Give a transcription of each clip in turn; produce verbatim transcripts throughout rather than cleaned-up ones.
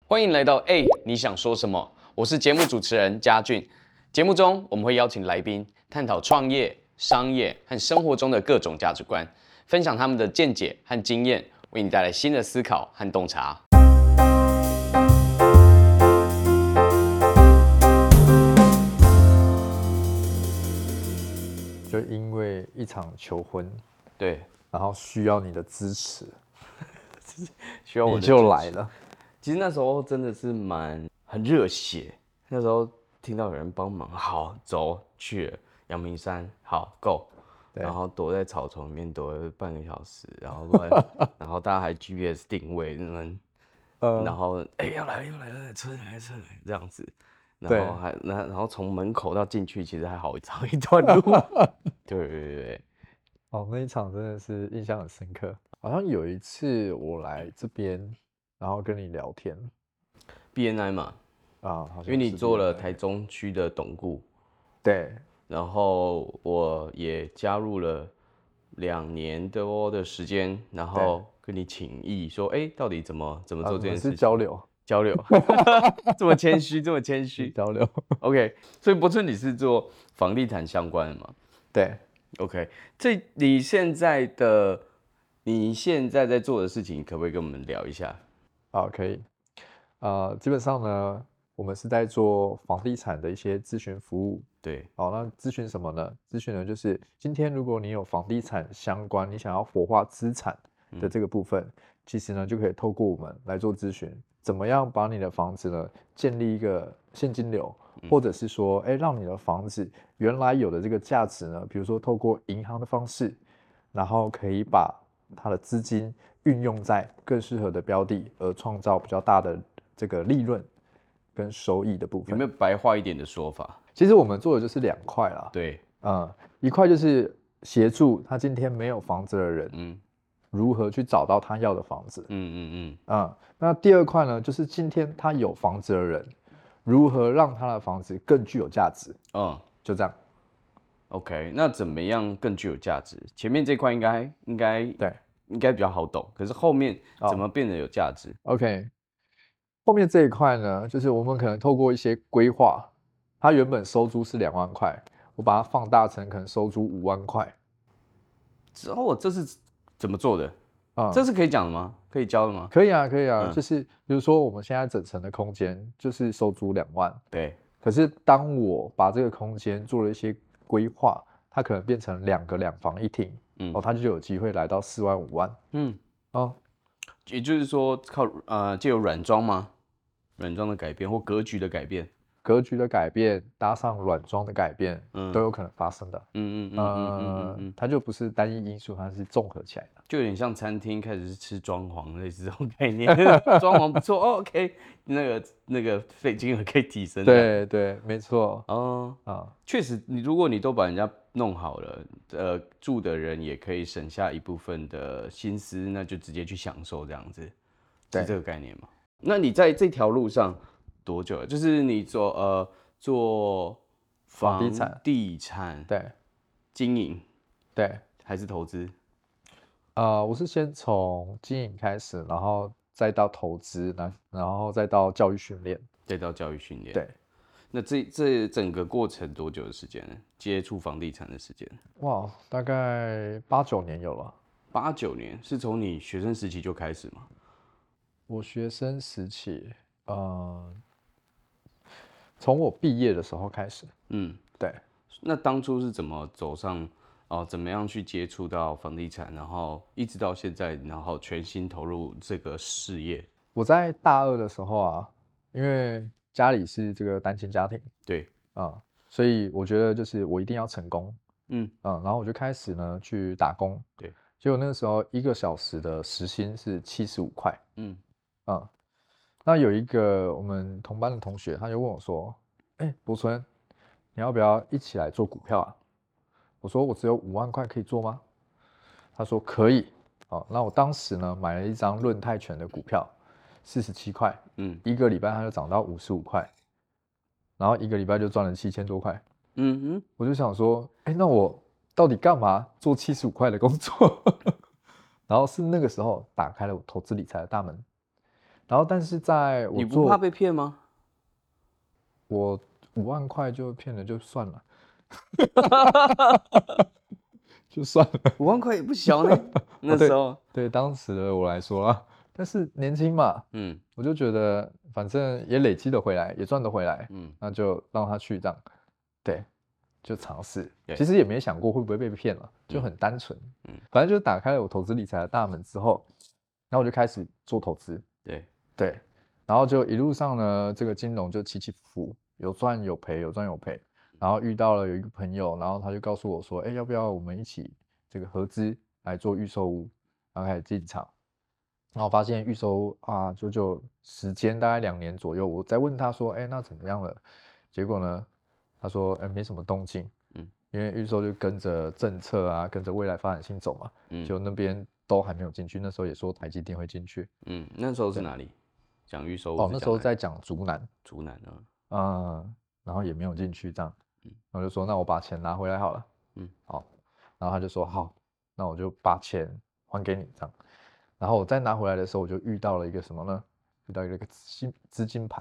欢迎来到哎，你想说什么？我是节目主持人嘉俊。节目中我们会邀请来宾探讨创业、商业和生活中的各种价值观，分享他们的见解和经验，为你带来新的思考和洞察。 就因为一场求婚， 对， 然后需要你的支持， 需要我的你就来了。 其实那时候真的是蛮很热血，那时候听到有人帮忙，好走去了阳明山，好 go， 然后躲在草丛里面躲了半个小时，然后然后大家还 G P S 定位，嗯，呃、然后哎、欸、要来了要来了，车来车来这样子，然后还然然后从门口到进去其实还好长一段路，对对对对， 哦，那一场真的是印象很深刻。好像有一次我来这边，然后跟你聊天 ，B N I 嘛， 啊，好像因为你做了台中区的董顾， 对， 然后我也加入了两年多的时间，然后跟你请益说，哎，到底怎么怎么做这件事情？ 啊、是交流， 交流，这么谦虚，这么谦虚， 交流。 OK， 所以博春你是做房地产相关的吗？ 对 ，OK， 这你现在的你现在在做的事情，可不可以跟我们聊一下？ 啊，可以。呃，基本上呢，我们是在做房地产的一些咨询服务。 对， 好，那咨询什么呢？咨询的就是今天如果你有房地产相关，你想要活化资产的这个部分，嗯、其实呢就可以透过我们来做咨询，怎么样把你的房子呢建立一个现金流，嗯、或者是说，哎，让你的房子原来有的这个价值呢，比如说透过银行的方式，然后可以把它的资金运用在更适合的标的，而创造比较大的这个利润跟收益的部分。 有没有白话一点的说法？ 其实我们做的就是两块啦。 对， 嗯，一块就是协助他今天没有房子的人，嗯，如何去找到他要的房子。嗯嗯嗯。嗯，那第二块呢，就是今天他有房子的人，如何让他的房子更具有价值。嗯，就这样。 OK， 那怎么样更具有价值？前面这块应该应该对， 应该比较好懂，可是后面怎么变得有价值？ 哦 OK， 后面这一块呢，就是我们可能透过一些规划，它原本收租是两万块，我把它放大成可能收租五万块。 之后这是怎么做的？嗯，这是可以讲的吗？可以教的吗？ 可以啊，可以啊，嗯、就是比如说我们现在整层的空间就是收租两万， 对。 可是当我把这个空间做了一些规划，它可能变成两个两房一厅，嗯，哦，它就有机会来到四万五万，嗯，哦， 也就是说靠呃借由软装吗？软装的改变或格局的改变， 格局的改变搭上软装的改变，嗯，都有可能发生的，嗯嗯嗯嗯嗯嗯，它就不是单一因素，它是综合起来的， 就有点像餐厅开始是吃装潢类似这种概念，装潢不错、哦、，OK， 那个那个费金额可以提升， 对对，没错， 哦啊，确实，你如果你都把人家弄好了，呃，住的人也可以省下一部分的心思，那就直接去享受这样子，是这个概念吗？那你在这条路上多久了？就是你做呃做房地产，地产对经营对还是投资？ 呃，我是先从经营开始，然后再到投资，然然后再到教育训练， 再到教育训练。 对， 那这这整个过程多久的时间呢？接触房地产的时间？ 哇，大概八九年有了。 八九年是从你学生时期就开始吗？ 我学生时期，呃，从我毕业的时候开始。嗯，对。 那当初是怎么走上哦、呃？怎么样去接触到房地产，然后一直到现在，然后全心投入这个事业？ 我在大二的时候啊，因为家里是这个单亲家庭， 对， 啊、嗯，所以我觉得就是我一定要成功。嗯嗯，然后我就开始呢去打工。 对， 结果那个时候一个小时的时薪是七十五块。嗯。嗯，那有一个我们同班的同学，他就问我说：“哎、欸，博春，你要不要一起来做股票啊？”我说：“我只有五万块可以做吗？”他说：“可以。”好，那我当时呢买了一张润泰全的股票，四十七块，嗯，一个礼拜它就涨到五十五块，然后一个礼拜就赚了七千多块。嗯哼，我就想说，哎、欸，那我到底干嘛做七十五块的工作？然后是那个时候打开了我投资理财的大门。 然后但是在我你不怕被骗吗？ 我五万块就骗了就算了，就算了。 五万块也不小呢，那时候。 哦、对, 对当时的我来说啊，但是年轻嘛，嗯，我就觉得反正也累积的回来，也赚得回来，嗯，那就让他去这样，对，就尝试。其实也没想过会不会被骗了，就很单纯，嗯，反正就打开了我投资理财的大门之后，然后我就开始做投资， 对对，然后就一路上呢，这个金融就起起伏伏，有赚有赔，有赚有赔。然后遇到了有一个朋友，然后他就告诉我说：“哎，要不要我们一起这个合资来做预售屋？”然后开始进场。然后发现预售屋啊，就就时间大概两年左右。我再问他说：“哎，那怎么样了？”结果呢，他说：“哎，没什么动静。”嗯，因为预售就跟着政策啊，跟着未来发展性走嘛。嗯，就那边都还没有进去。那时候也说台积电会进去。 嗯，那时候是哪里？讲预售屋哦，那时候在讲竹南。 竹南啊。 嗯，然后也没有进去这样。嗯，然后就说那我把钱拿回来好了。嗯，好，然后他就说好，那我就把钱还给你这样。然后我再拿回来的时候，我就遇到了一个什么呢？遇到一个资金资金盘。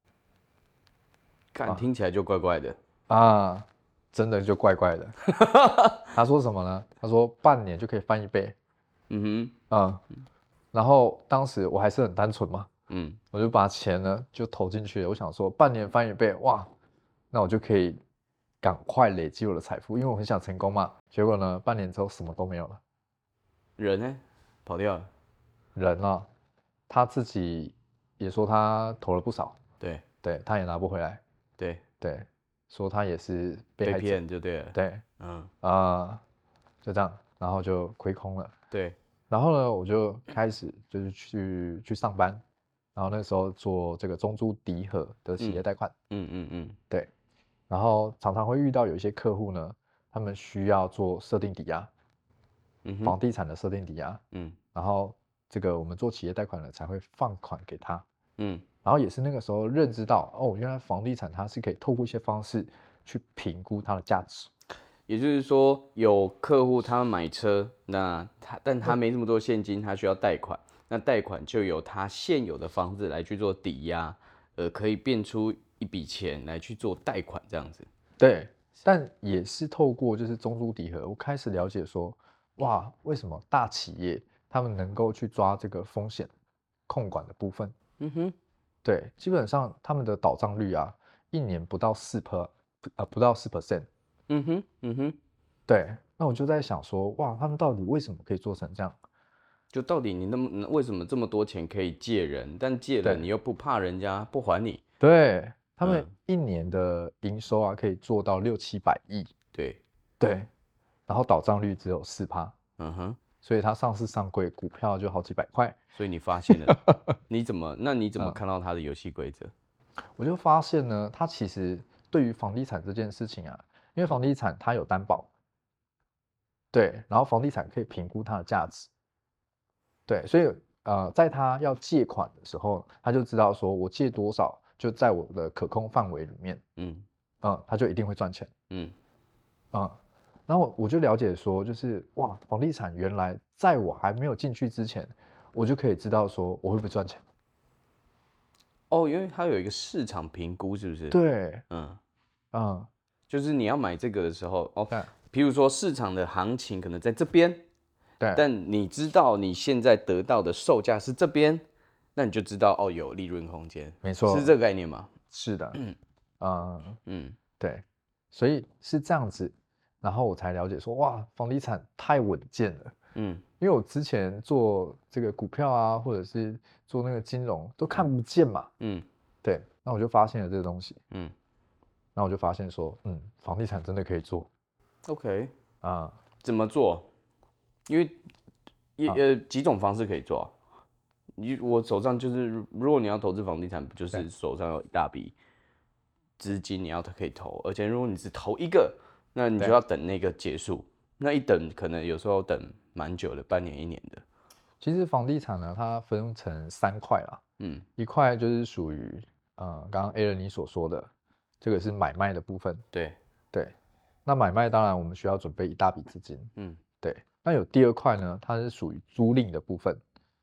看、啊、听起来就怪怪的啊，真的就怪怪的。他说什么呢？他说半年就可以翻一倍。嗯哼，啊、嗯，然后当时我还是很单纯嘛，嗯，我就把钱呢就投进去了。我想说半年翻一倍，哇，那我就可以赶快累积我的财富，因为我很想成功嘛。结果呢，半年之后什么都没有了。 人呢？跑掉了。 人啊，他自己也说他投了不少， 对对，他也拿不回来， 对对，说他也是被被骗就对了， 对，嗯啊、呃，就这样，然后就亏空了， 对， 然后呢，我就开始就是去去上班，然后那时候做这个中租迪和的企业贷款，嗯嗯嗯，对，然后常常会遇到有一些客户呢，他们需要做设定抵押，嗯，房地产的设定抵押，嗯，然后这个我们做企业贷款的才会放款给他，嗯，然后也是那个时候认知到，哦，原来房地产它是可以透过一些方式去评估它的价值。 也就是说，有客户他买车，那他但他没这么多现金，他需要贷款，那贷款就由他现有的房子来去做抵押，呃，可以变出一笔钱来去做贷款这样子。 对，但也是透过就是中租迪和，我开始了解说，哇，为什么大企业他们能够去抓这个风险控管的部分？嗯哼，对，基本上他们的倒账率啊，一年不到四 per，呃，不到四 percent。嗯哼，嗯哼，对，那我就在想说，哇，他们到底为什么可以做成这样？ 就到底你那么为什么这么多钱可以借人，但借了你又不怕人家不还你？ 对，他们一年的营收啊，可以做到六七百亿。 对对，然后倒账率只有四趴。嗯哼，所以它上市上柜股票就好几百块。 所以你发现了，你怎么？那你怎么看到它的游戏规则？ 我就发现呢，它其实对于房地产这件事情啊，因为房地产它有担保，对，然后房地产可以评估它的价值，对，所以呃，在他要借款的时候，他就知道说我借多少就在我的可控范围里面，嗯嗯，他就一定会赚钱，嗯嗯，然后我就了解说，就是哇，房地产原来在我还没有进去之前，我就可以知道说我会不会赚钱。 哦，因为它有一个市场评估，是不是？ 对，嗯嗯， 就是你要买这个的时候，哦，比如说市场的行情可能在这边， 对， 但你知道你现在得到的售价是这边，那你就知道哦有利润空间， 没错， 是这个概念吗？ 是的，嗯嗯嗯，对，所以是这样子，然后我才了解说，哇，房地产太稳健了。嗯，因为我之前做这个股票啊，或者是做那个金融都看不见嘛。嗯，对，那我就发现了这个东西。嗯，那我就发现说，嗯，房地产真的可以做。 OK，啊，怎么做？因为也呃几种方式可以做啊。你我手上就是，如果你要投资房地产，不就是手上有一大笔资金，你要可以投，而且如果你只投一个，那你就要等那个结束。那一等可能有时候等蛮久的，半年一年的。 其实房地产呢，它分成三块啦。嗯，一块就是属于呃刚刚 Aaron 你所说的，这个是买卖的部分。 对对，那买卖当然我们需要准备一大笔资金。嗯，对。那有第二块呢，它是属于租赁的部分。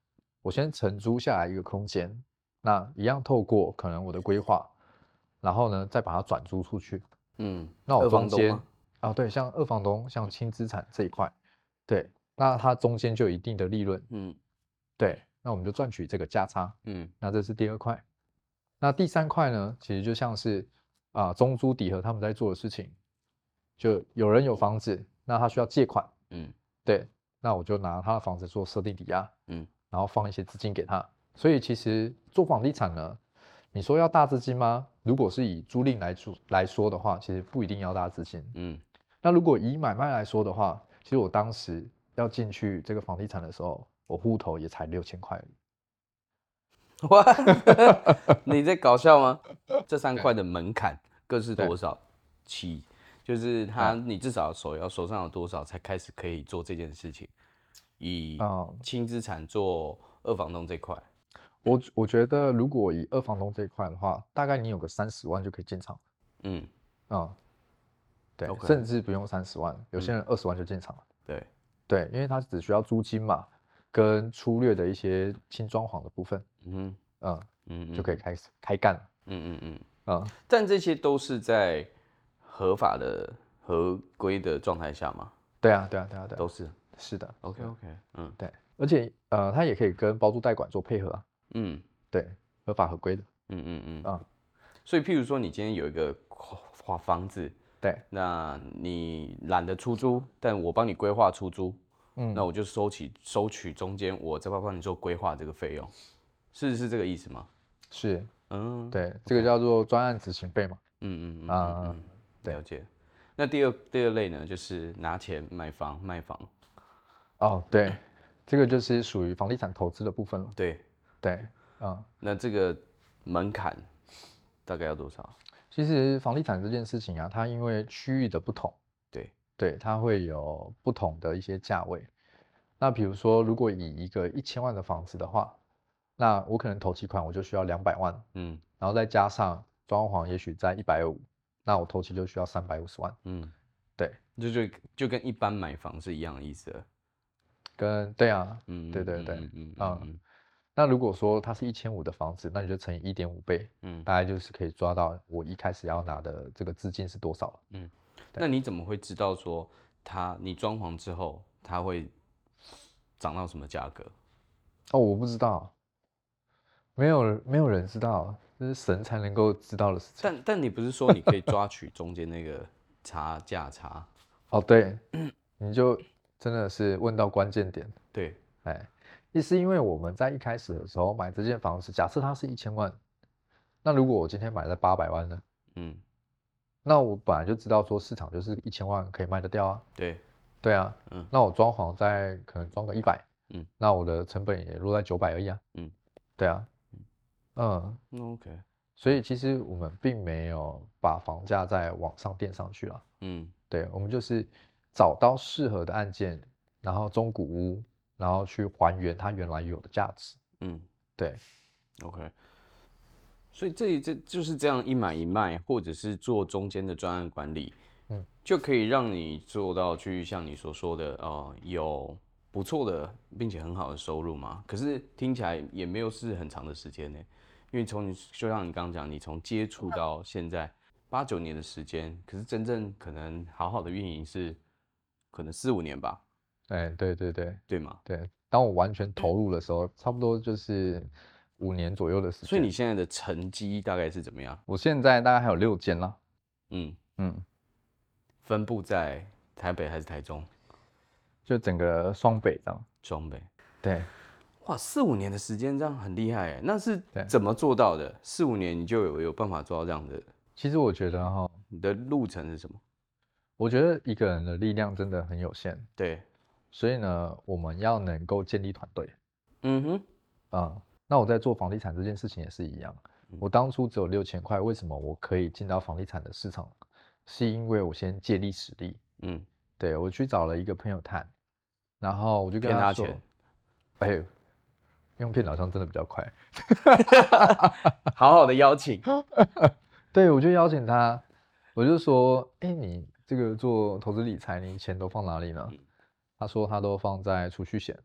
我先承租下来一个空间，那一样透过可能我的规划，然后呢再把它转租出去。 嗯， 那我二中间房东吗？ 啊，对，像二房东，像轻资产这一块，对，那它中间就有一定的利润， 嗯对，那我们就赚取这个价差。 嗯那这是第二块。那第三块呢，其实就像是啊中租抵合他们在做的事情，就有人有房子，那他需要借款， 嗯对，那我就拿他的房子做设定抵押， 嗯然后放一些资金给他。所以其实做房地产呢，你说要大资金吗？如果是以租赁来说来说的话，其实不一定要大资金。 嗯， 那如果以买卖来说的话，其实我当时要进去这个房地产的时候，我户头也才六千块而已。 哇，你在搞笑吗？这三块的门槛各是多少？七，就是他你至少手要手上有多少才开始可以做这件事情？以轻资产做二房东这块， 我我觉得如果以二房东这一块的话，大概你有个三十万就可以进场。 嗯嗯，对， OK 甚至不用三十万，有些人二十万就进场了。 对对，因为他只需要租金嘛，跟粗略的一些轻装潢的部分， 嗯哼嗯嗯就可以开始开干了。 嗯嗯嗯， 嗯， 但这些都是在合法的合规的状态下吗？ 对啊，对啊，对啊，对啊， 都是。 是的。 OK OK，嗯， 对，而且呃，它也可以跟包租代管做配合啊。 嗯对，合法合规的。 嗯嗯嗯， 嗯， 所以譬如说你今天有一个房房子， 对， 那你懒得出租，但我帮你规划出租， 嗯， 那我就收起收取中间我再帮你做规划这个费用，是是这个意思吗？ 是， 嗯， 对，这个叫做专案执行费嘛。 嗯嗯嗯啊、 嗯嗯，了解。那第二第二类呢，就是拿钱买房卖房。 哦，对，这个就是属于房地产投资的部分了。 对对，嗯， 那这个门槛大概要多少？ 其实房地产这件事情啊，它因为区域的不同， 对对，它会有不同的一些价位。那比如说，如果以一个一千万的房子的话，那我可能头期款我就需要两百万， 嗯然后再加上装潢，也许在一百五，那我头期就需要三百五十万。 嗯， 对， 就就就跟一般买房是一样的意思了。 跟对啊， 嗯， 对对对， 嗯嗯嗯嗯那如果说它是一千五的房子，那你就乘以一点五倍， 嗯大概就是可以抓到我一开始要拿的这个资金是多少了。 嗯。那你怎么会知道说它你装潢之后它会涨到什么价格？ 哦，我不知道，没有没有人知道，这是神才能够知道的事情。 但但你不是说你可以抓取中间那个差价差？ 哦，对，你就真的是问到关键点。 对， 哎，也是因为我们在一开始的时候买这间房子，假设它是一千万，那如果我今天买了八百万呢？ 嗯， 那我本来就知道说市场就是一千万可以卖得掉啊。 对， 对啊， 嗯， 那我装潢在可能装个一百， 嗯， 那我的成本也落在九百而已啊。 嗯， 对啊，嗯， 嗯，OK， 所以其实我们并没有把房价再往上垫上去了。 嗯对，我们就是找到适合的案件，然后中古屋，然后去还原它原来有的价值。 嗯对， ，OK。所以这这就是这样一买一卖，或者是做中间的专案管理， 嗯， 就可以让你做到去像你所说的，呃，有不错的并且很好的收入嘛。可是听起来也没有是很长的时间呢，因为从你就像你刚刚讲，你从接触到现在八九年的时间，可是真正可能好好的运营是可能四五年吧， 哎，对对对对吗？ 对，当我完全投入的时候，差不多就是五年左右的时间。 所以你现在的成绩大概是怎么样？ 我现在大概还有六间啦。 嗯， 嗯， 分布在台北还是台中？ 就整个双北这样。 双北。 对， 哇，四五年的时间，这样很厉害哎。那是对怎么做到的？四五年你就有有办法做到这样的？ 其实我觉得哈， 你的路程是什么？ 我觉得一个人的力量真的很有限， 对， 所以呢，我们要能够建立团队。 嗯哼， 嗯，那我在做房地产这件事情也是一样。我当初只有六千块，为什么我可以进到房地产的市场？是因为我先借力使力。 嗯， 对，我去找了一个朋友谈，然后我就跟说， 骗他钱， 哎，用骗好像真的比较快。 好好的邀请， 对，我就邀请他，我就说，哎，你这个做投资理财，你钱都放哪里呢？他说他都放在储蓄险。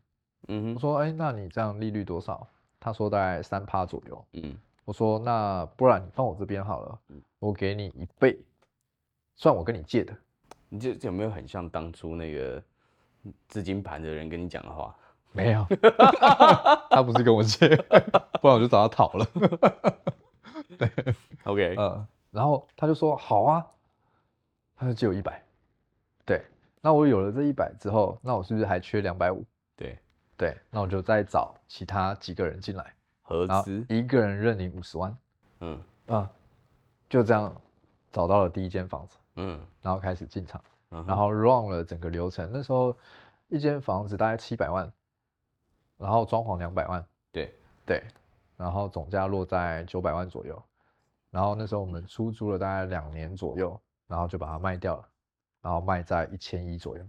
嗯哼， 我说，哎、那你这样利率多少？他说大概三趴左右。 嗯我说，那不然你放我这边好了，我给你一倍，算我跟你借的。 你这有没有很像当初那个资金盘的人跟你讲的话？ 没有，他不是跟我借，不然我就找他讨了。对， OK， 呃，然后他就说好啊，他就借我一百。对，那我有了这一百之后，那我是不是还缺两百五？ 对， 对，那我就再找其他几个人进来，然后合资， 一个人认领五十万。 嗯啊、就这样找到了第一间房子， 嗯然后开始进场， 嗯哼， 然后 run 了整个流程。那时候一间房子大概七百万，然后装潢两百万， 对， 对，然后总价落在九百万左右。然后那时候我们出租了大概两年左右，然后就把它卖掉了，然后卖在一千一左右。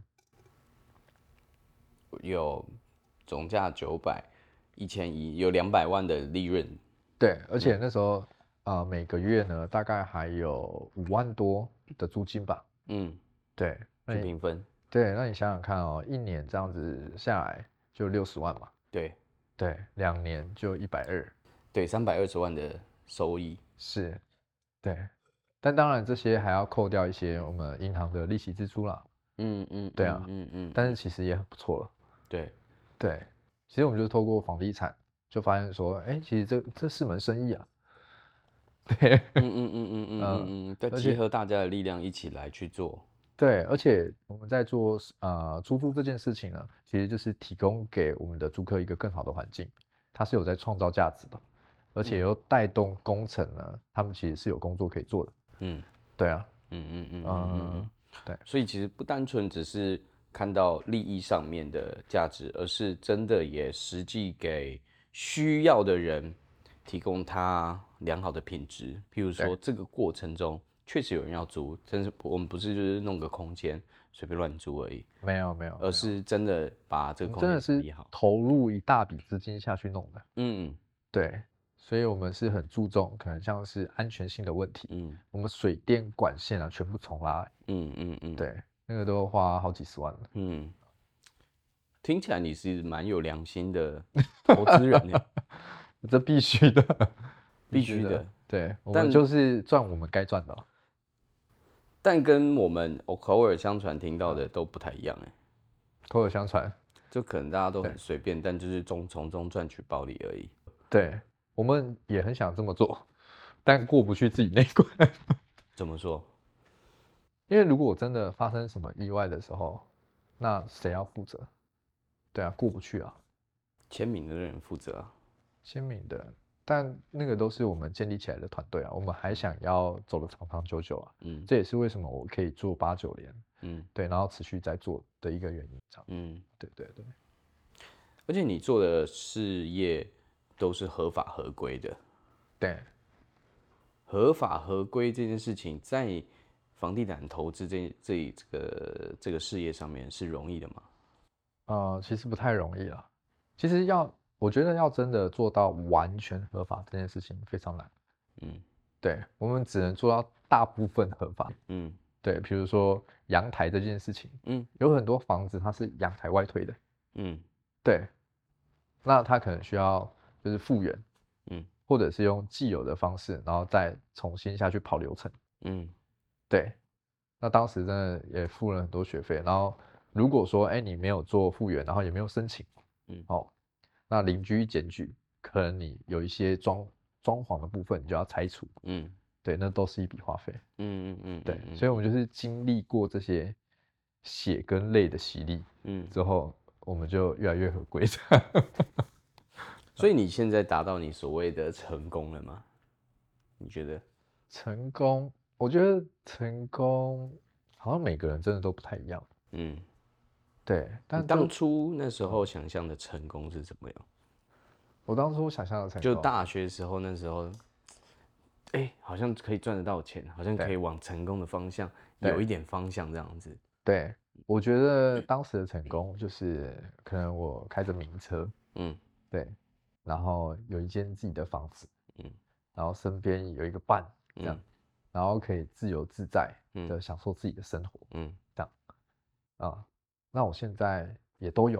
有总价九百，一千一，有两百万的利润。 对，而且那时候啊、呃每个月呢大概还有五万多的租金吧。 嗯， 对，那你去平分。 对，那你想想看哦，一年这样子下来就六十万嘛。 对对，两年就一百二。 对，三百二十万的收益。 是，对，但当然这些还要扣掉一些我们银行的利息支出啦。 嗯嗯对啊， 嗯嗯嗯， 但是其实也很不错了。 对， 对，其实我们就是透过房地产就发现说，哎、其实这这是门生意啊。对， 嗯嗯嗯嗯嗯嗯嗯， 嗯，再而且结合大家的力量一起来去做。 对，而且我们在做呃出租这件事情呢，其实就是提供给我们的租客一个更好的环境，它是有在创造价值的，而且又带动工程呢，他们其实是有工作可以做的。 嗯对啊， 嗯嗯嗯嗯嗯嗯， 嗯， 对所以其实不单纯只是看到利益上面的价值，而是真的也实际给需要的人提供他良好的品质。譬如说， 对， 这个过程中确实有人要租，但是我们不是就是弄个空间随便乱租而已， 没有没有而没有， 是真的把这我们个空真的是间处理好。 投入一大笔资金下去弄的。 嗯对，所以我们是很注重可能像是安全性的问题， 嗯我们水电管线啊全部重拉， 嗯嗯嗯对，那个都花好几十万了。 嗯，听起来你是蛮有良心的投资人呢， 这必须的，必须的。 必须的。 对，我们但就是赚我们该赚的哦。 但跟我们口耳相传听到的都不太一样哎， 口耳相传。 就可能大家都对很随便，但就是中从中赚取暴利而已。 对，我们也很想这么做，但过不去自己那一关。 怎么说？ 因为如果我真的发生什么意外的时候，那谁要负责？对啊，过不去啊， 签名的人负责啊。 签名的，但那个都是我们建立起来的团队啊，我们还想要走得长长久久啊。 嗯这也是为什么我可以做八九年， 嗯对，然后持续在做的一个原因。这样， 嗯， 对对对， 而且你做的事业都是合法合规的。 对， 合法合规这件事情，在房地产投资这这这个这个事业上面是容易的吗？ 呃，其实不太容易啊。其实要，我觉得要真的做到完全合法这件事情非常难。 嗯对，我们只能做到大部分合法。 嗯对，比如说阳台这件事情， 嗯有很多房子它是阳台外推的。 嗯对，那它可能需要就是复原， 嗯或者是用既有的方式，然后再重新下去跑流程。 嗯对，那当时真的也付了很多学费。然后如果说，哎、你没有做复原，然后也没有申请， 嗯哦，那邻居一检举，可能你有一些装装潢的部分，你就要拆除。 嗯对，那都是一笔花费。 嗯嗯嗯， 对，所以我们就是经历过这些血跟泪的洗礼， 嗯， 之后我们就越来越合规。 所以你现在达到你所谓的成功了吗？你觉得？ 成功，我觉得成功好像每个人真的都不太一样。 嗯， 对， 你但当就初那时候想象的成功是怎么样？ 我当初想象的成就功， 大学时候那时候，哎、好像可以赚得到钱，好像可以对往成功的方向对有一点方向这样子。 对，我觉得当时的成功就是可能我开着名车， 嗯对，然后有一间自己的房子， 嗯然后身边有一个伴，这样， 嗯然后可以自由自在的嗯享受自己的生活， 嗯这样啊。那我现在也都有，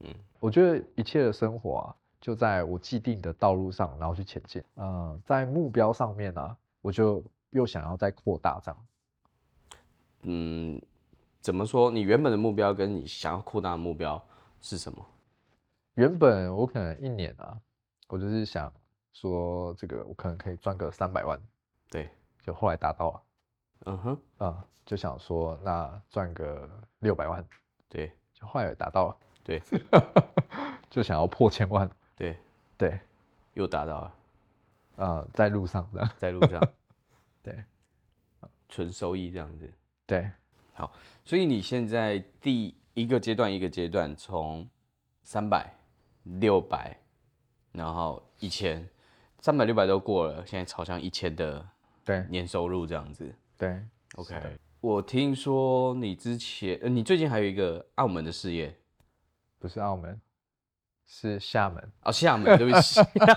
嗯，我觉得一切的生活啊，就在我既定的道路上，然后去前进。嗯，在目标上面啊，我就又想要再扩大这样。 嗯，怎么说？你原本的目标跟你想要扩大的目标是什么？ 原本我可能一年啊，我就是想说这个我可能可以赚个三百万， 对， 就后来达到了。 嗯哼， 啊、就想说那赚个六百万， 对， 就后来也达到了。 对， 就想要破千万， 对， 对， 又达到了， 呃，在路上的， 在路上， 对， 纯收益这样子。 对， 好，所以你现在第一个阶段一个阶段，从三百、六百，然后一千，三百、六百都过了，现在朝向一千的对， 年收入这样子。 对 ，OK。我听说你之前，呃，你最近还有一个澳门的事业， 不是澳门，是厦门， 哦，厦门，对不起，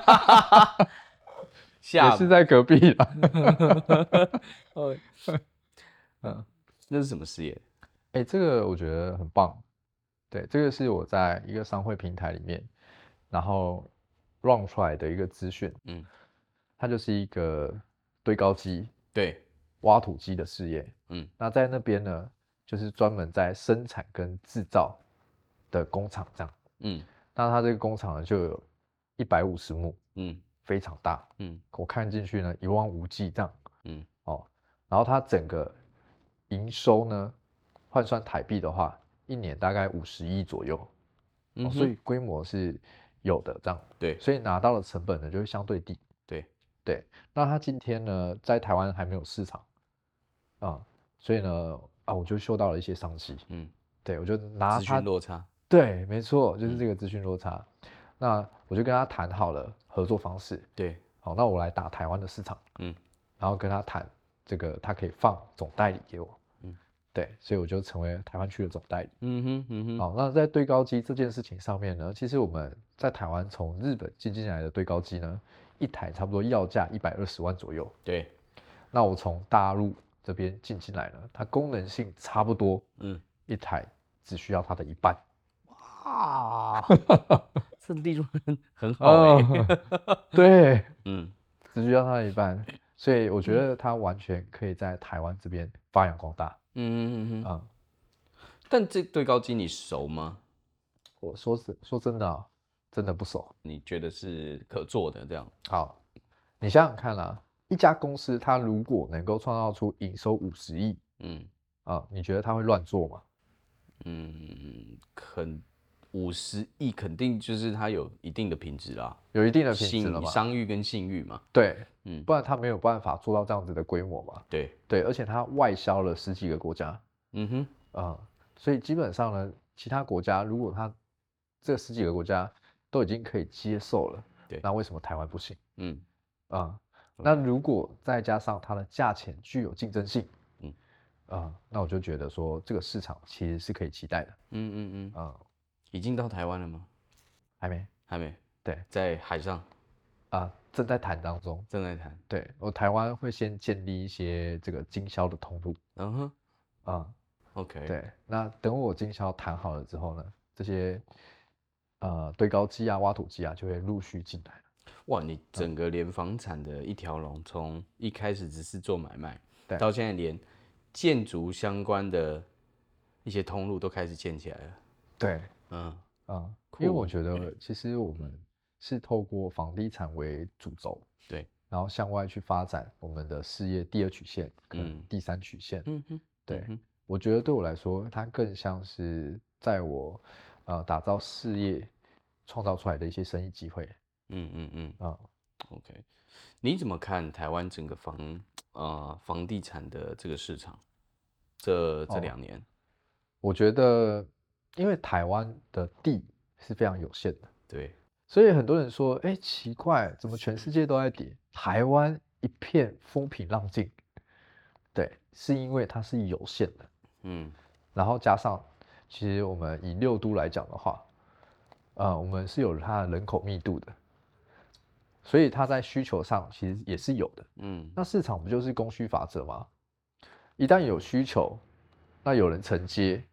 厦门也是在隔壁啦。 哦，嗯，那是什么事业？ 哎、欸，这个我觉得很棒。对，这个是我在一个商会平台里面，然后 run 出来的一个资讯。嗯，它就是一个堆高机， 对， 挖土机的事业。 嗯， 那在那边呢，就是专门在生产跟制造的工厂这样。嗯，那它这个工厂呢就有一百五十亩，嗯，非常大。嗯，我看进去呢一望无际这样。嗯，哦，然后它整个营收呢，换算台币的话，一年大概五十亿左右。嗯、哦，所以规模是有的这样。 对， 所以拿到的成本呢就会相对低。 对， 对，那它今天呢在台湾还没有市场啊、嗯，所以呢啊我就嗅到了一些商机。嗯，对，我就拿它资讯落差。 对，没错，就是这个资讯落差。嗯、那我就跟他谈好了合作方式。 对， 好，那我来打台湾的市场。嗯，然后跟他谈这个，他可以放总代理给我。嗯，对，所以我就成为台湾区的总代理。嗯哼，嗯哼。好，那在堆高机这件事情上面呢，其实我们在台湾从日本进进来的堆高机呢，一台差不多要价一百二十万左右。 对， 那我从大陆这边进进来呢，它功能性差不多。嗯，一台只需要它的一半。 哇，这利润很好哎、欸哦。对，嗯，只需要它的一半，所以我觉得它完全可以在台湾这边发扬光大。嗯嗯嗯嗯。啊，但这堆高机你熟吗？ 我说是说真的、啊，真的不熟。 你觉得是可做的这样？ 好，你想想看啊，一家公司它如果能够创造出营收五十亿，嗯啊，你觉得它会乱做吗？ 嗯，肯五十亿肯定就是它有一定的品质啦， 有一定的品质了嘛， 商誉跟信誉嘛。 对，嗯，不然它没有办法做到这样子的规模嘛。 对对，而且它外销了十几个国家。嗯哼，啊、嗯，所以基本上呢，其他国家如果它这十几个国家都已经可以接受了，对，那为什么台湾不行？嗯，啊、嗯，那如果再加上它的价钱具有竞争性，嗯，啊、嗯，那我就觉得说这个市场其实是可以期待的。嗯嗯嗯，啊、嗯，已经到台湾了吗？ 还没， 还没。 对， 在海上。 啊，正在谈当中， 正在谈。 对，我台湾会先建立一些这个经销的通路。嗯哼，啊。 OK， 对，那等我经销谈好了之后呢，这些呃堆高机啊、挖土机啊就会陆续进来了。 哇，你整个连房产的一条龙，从一开始只是做买卖，到现在连建筑相关的一些通路都开始建起来了。 对，嗯嗯，因为我觉得其实我们是透过房地产为主轴， 对， 然后向外去发展我们的事业第二曲线跟第三曲线。嗯哼，对。嗯，我觉得对我来说，它更像是在我呃打造事业创造出来的一些生意机会。嗯嗯嗯啊、嗯、，OK， 你怎么看台湾整个房呃房地产的这个市场？这这两年、哦， 我觉得因为台湾的地是非常有限的， 对， 所以很多人说，哎、欸，奇怪，怎么全世界都在跌，台湾一片风平浪静？对，是因为它是有限的。嗯，然后加上，其实我们以六都来讲的话，呃，我们是有它的人口密度的，所以它在需求上其实也是有的。嗯，那市场不就是供需法则吗？一旦有需求，那有人承接，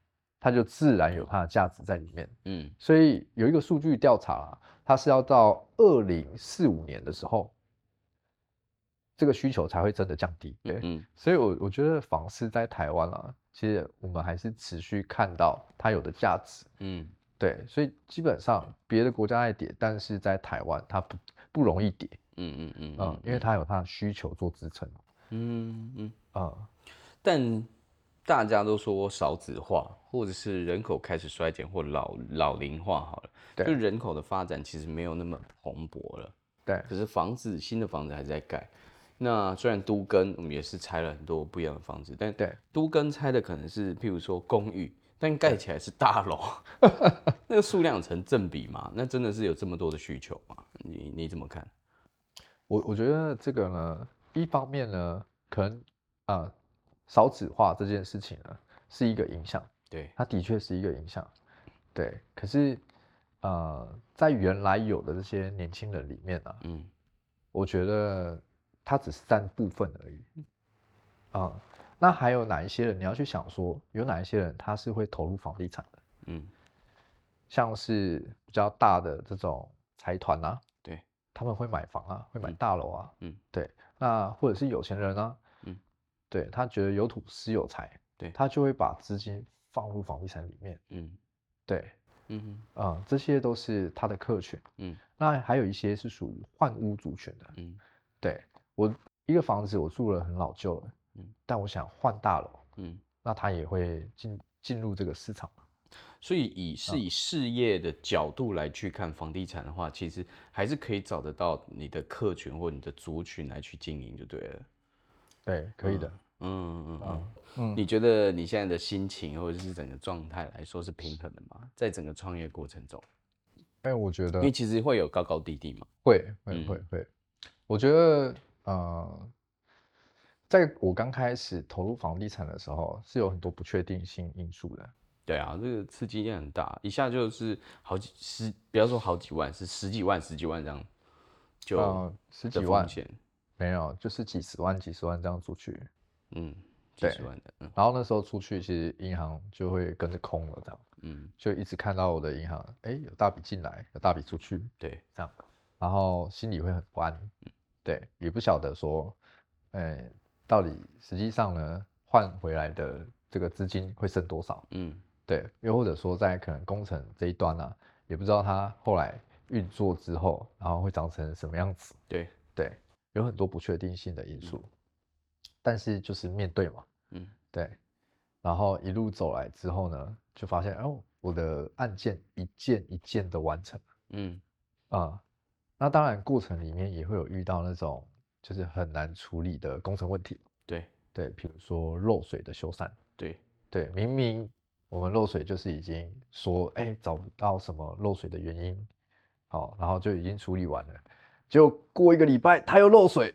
它就自然有它的价值在里面。 嗯， 所以有一个数据调查啦，它是要到二零四五年的时候，这个需求才会真的降低。对，嗯，所以我我觉得房市在台湾啊，其实我们还是持续看到它有的价值。嗯，对，所以基本上别的国家在跌，但是在台湾它不不容易跌。嗯嗯嗯嗯，因为它有它的需求做支撑。 嗯嗯啊，但大家都说少子化，或者是人口开始衰减或老老龄化好了，就人口的发展其实没有那么蓬勃了。 对， 可是房子新的房子还在盖。那虽然都更我们也是拆了很多不一样的房子，但对都更拆的可能是譬如说公寓，但盖起来是大楼，那个数量成正比嘛？那真的是有这么多的需求吗？你你怎么看？ 我我觉得这个呢，一方面呢，可能啊、呃、少子化这件事情呢是一个影响， 对， 它的确是一个影响，对。可是呃，在原来有的这些年轻人里面啊，嗯，我觉得它只是占部分而已，啊、呃，那还有哪一些人？你要去想说，有哪一些人他是会投入房地产的？嗯，像是比较大的这种财团啊。他们会买房啊，会买大楼啊，嗯，对，那或者是有钱人啊，嗯，对他觉得有土斯有财，对，他就会把资金放入房地产里面，嗯，对，嗯啊、呃，这些都是他的客群，嗯，那还有一些是属于换屋族群的，嗯，对我一个房子我住了很老旧了，嗯，但我想换大楼，嗯，那他也会进进入这个市场。 所以以是以事业的角度来去看房地产的话，其实还是可以找得到你的客群或你的族群来去经营就对了。 对，可以的。 嗯嗯嗯嗯。你觉得你现在的心情或者是整个状态来说是平衡的吗？在整个创业过程中？ 哎，我觉得，因为其实会有高高低低嘛。 会会会会，我觉得呃。在我刚开始投入房地产的时候，是有很多不确定性因素的。 对啊，这个刺激也很大，一下就是好几十，不要说好几万，是十几万、十几万这样，就、呃、 十几万，没有，就是几十万、几十万这样出去。 嗯，几十万的。 嗯、然后那时候出去，其实银行就会跟着空了，这样。嗯，就一直看到我的银行，哎、欸，有大笔进来，有大笔出去， 对， 这样，然后心里会很不安。嗯、对，也不晓得说，哎、欸。到底实际上呢，换回来的这个资金会剩多少？嗯，对，又或者说在可能工程这一端呢、啊，也不知道它后来运作之后，然后会长成什么样子？ 对对，有很多不确定性的因素，嗯、但是就是面对嘛，嗯，对，然后一路走来之后呢，就发现哦，我的案件一件一件的完成，嗯，啊、嗯，那当然过程里面也会有遇到那种。就是很难处理的工程问题， 对对，比如说漏水的修缮， 对对，明明我们漏水就是已经说，哎、欸，找不到什么漏水的原因，好，然后就已经处理完了，结果过一个礼拜它又漏水，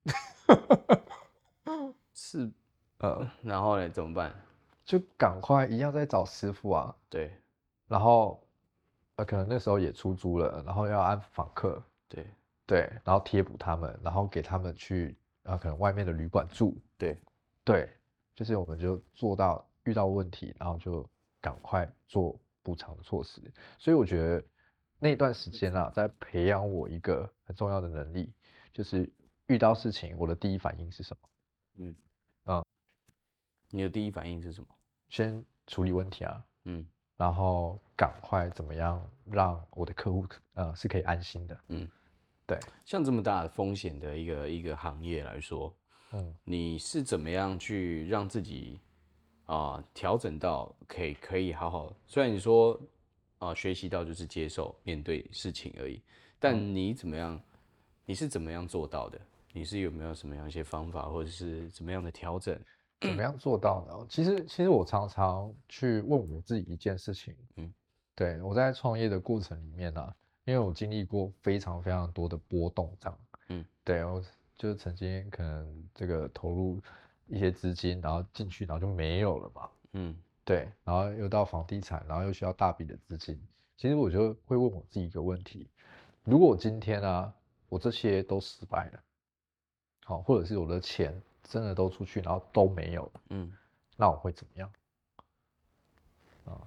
是，呃，然后呢怎么办？ 就赶快一样再找师傅啊， 对， 然后呃可能那时候也出租了，然后要安抚访客， 对。 对，然后贴补他们，然后给他们去啊，可能外面的旅馆住。 对， 对，就是我们就做到遇到问题，然后就赶快做补偿的措施。所以我觉得那段时间啊，在培养我一个很重要的能力，就是遇到事情，我的第一反应是什么？嗯， 啊，你的第一反应是什么？ 先处理问题啊。嗯，然后赶快怎么样让我的客户呃是可以安心的。嗯。对， 像这么大的风险的一个一个行业来说，嗯，你是怎么样去让自己啊调整到可以可以好好？虽然你说啊学习到就是接受面对事情而已，但你怎么样？你是怎么样做到的？你是有没有什么样一些方法，或者是怎么样的调整？ 怎么样做到的？其实其实我常常去问我自己一件事情，嗯，对，我在创业的过程里面呢、啊。因为我经历过非常非常多的波动，这样，嗯，对，我就是曾经可能这个投入一些资金，然后进去，然后就没有了嘛，嗯，对，然后又到房地产，然后又需要大笔的资金，其实我就会问我自己一个问题：如果我今天啊，我这些都失败了，好，或者是我的钱真的都出去，然后都没有了，嗯，那我会怎么样？啊，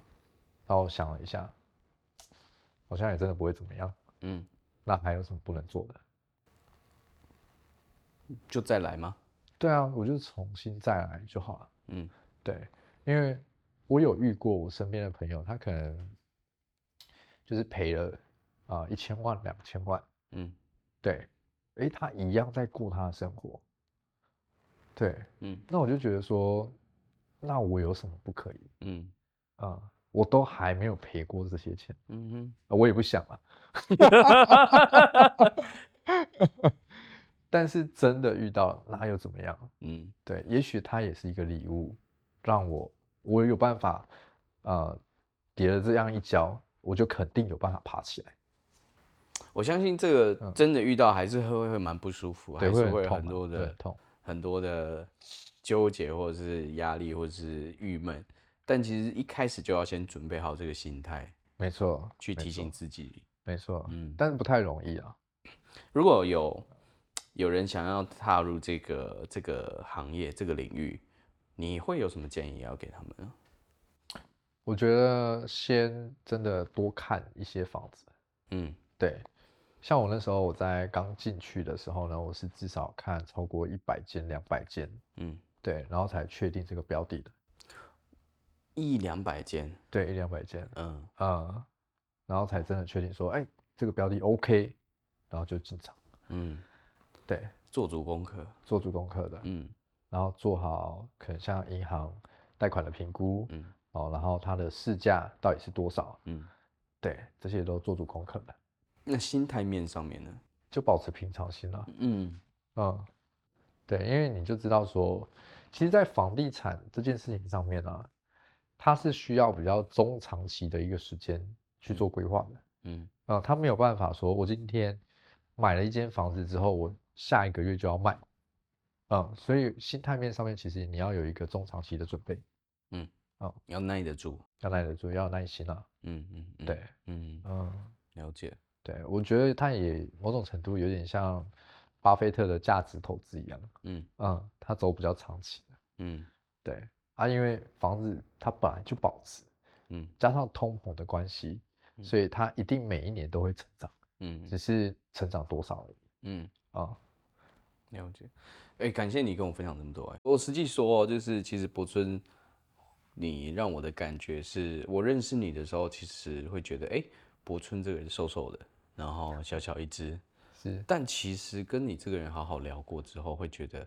然后我想了一下，好像也真的不会怎么样。嗯，那还有什么不能做的？ 就再来吗？ 对啊，我就重新再来就好了。嗯，对，因为我有遇过我身边的朋友，他可能就是赔了啊一千万、两千万。嗯，对，哎，他一样在过他的生活。对，嗯，那我就觉得说，那我有什么不可以？嗯，啊、我都还没有赔过这些钱。嗯哼，我也不想啊。但是真的遇到了，那又怎么样？嗯，对，也许它也是一个礼物，让我我有办法，呃，跌了这样一跤，我就肯定有办法爬起来。 我相信这个真的遇到还是会会蛮不舒服，还是会有很多的痛， 很多的纠结或者是压力或者是郁闷。但其实一开始就要先准备好这个心态， 没错， 去提醒自己， 没错，嗯，但是不太容易啊。 如果有有人想要踏入这个这个行业这个领域，你会有什么建议要给他们呢？ 我觉得先真的多看一些房子，嗯，对，像我那时候我在刚进去的时候呢，我是至少看超过一百间、两百间，嗯，对，然后才确定这个标的的。 一两百间， 对，一两百间，嗯啊，然后才真的确定说，哎，这个标的 OK， 然后就进场，嗯，对， 做足功课， 做足功课的，嗯，然后做好可能像银行贷款的评估，嗯，哦，然后它的市价到底是多少，嗯，对，这些都做足功课的。 那心态面上面呢， 就保持平常心了，嗯嗯，对，因为你就知道说，其实，在房地产这件事情上面啊。它是需要比较中长期的一个时间去做规划的，嗯，啊、呃，它没有办法说，我今天买了一间房子之后，我下一个月就要卖，嗯，所以心态面上面，其实你要有一个中长期的准备， 嗯，哦，要耐得住， 要耐得住，要有耐心啊，嗯嗯，嗯对，嗯嗯，了解， 对，我觉得它也某种程度有点像巴菲特的价值投资一样，嗯嗯，它走比较长期的，嗯，对。啊，因为房子它本来就保值，嗯，加上通膨的关系，嗯、所以它一定每一年都会成长，嗯，只是成长多少而已，嗯啊， 了解，哎、欸，感谢你跟我分享这么多、欸，我实际说，就是其实柏村，你让我的感觉是我认识你的时候，其实会觉得，哎、欸，柏村这个人瘦瘦的，然后小小一只，是，但其实跟你这个人好好聊过之后，会觉得。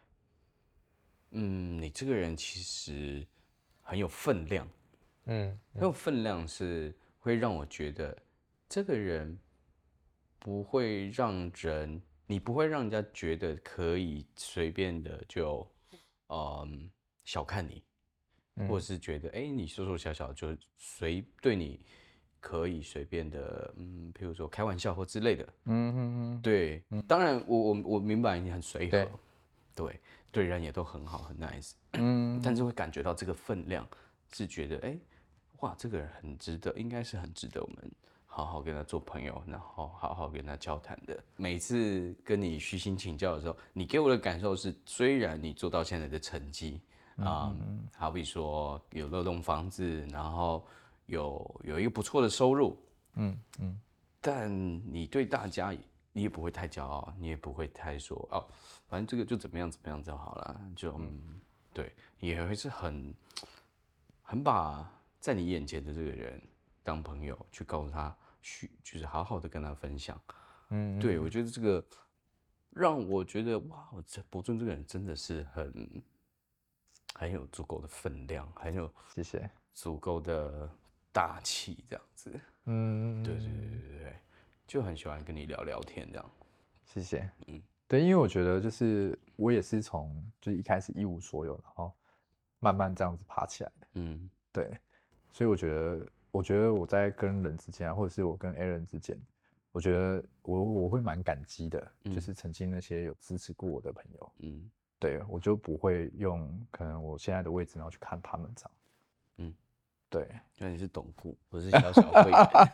嗯，你这个人其实很有分量，嗯，很有分量是会让我觉得这个人不会让人，你不会让人家觉得可以随便的就，嗯，小看你，或者是觉得哎、欸，你瘦瘦小小就随对你可以随便的，嗯，譬如说开玩笑或之类的，嗯嗯嗯，对，当然我我我明白你很随和，对。对人也都很好，很 nice， 嗯，但是会感觉到这个分量，是觉得哎、欸，哇，这个人很值得，应该是很值得我们好好跟他做朋友，然后好好跟他交谈的。每次跟你虚心请教的时候，你给我的感受是，虽然你做到现在的成绩，啊、嗯，好比说有六栋房子，然后有有一个不错的收入，嗯嗯，但你对大家你也不会太骄傲，你也不会太说哦。反正这个就怎么样怎么样就好了，就嗯，对，也会是很很把在你眼前的这个人当朋友，去告诉他，去就是好好的跟他分享，嗯，对我觉得这个让我觉得哇，我这柏村这个人真的是很很有足够的分量，很有谢谢足够的大气这样子，嗯，对对对对对，就很喜欢跟你聊聊天这样， 谢谢，嗯。对，因为我觉得就是我也是从就是一开始一无所有，然后慢慢这样子爬起来的。嗯，对，所以我觉得，我觉得我在跟人之间啊，或者是我跟 Aaron 之间，我觉得我我会蛮感激的，嗯、就是曾经那些有支持过我的朋友。嗯，对，我就不会用可能我现在的位置，然后去看他们这样。嗯，对， 原来你是董顾，我是小小会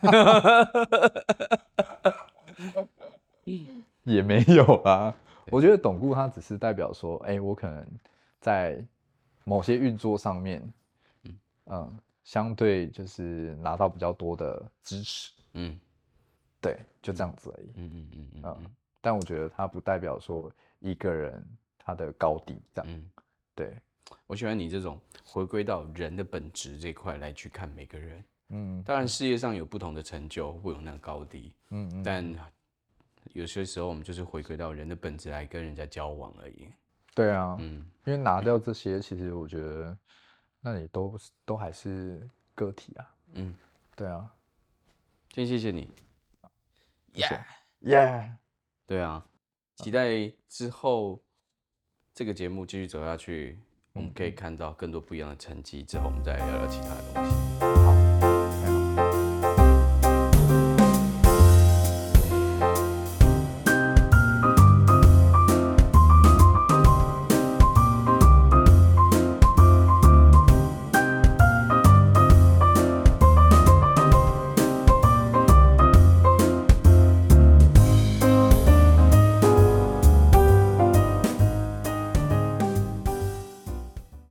员。也没有啊，我觉得董顾它只是代表说，哎、欸，我可能在某些运作上面，嗯，嗯相对就是拿到比较多的支持， 嗯， 对，就这样子而已。 嗯嗯嗯嗯嗯。 但我觉得它不代表说一个人他的高低这样。 嗯， 对， 我喜欢你这种回归到人的本质这块来去看每个人。 嗯， 当然事业上有不同的成就，会有那个高低。 嗯嗯， 但有些时候我们就是回归到人的本质来跟人家交往而已。 对啊， 嗯， 因为拿掉这些，其实我觉得那你都都还是个体啊。 嗯， 对啊， 先谢谢你。 谢谢。耶， 对啊，期待之后这个节目继续走下去，我们可以看到更多不一样的成绩。之后我们再聊聊其他的东西。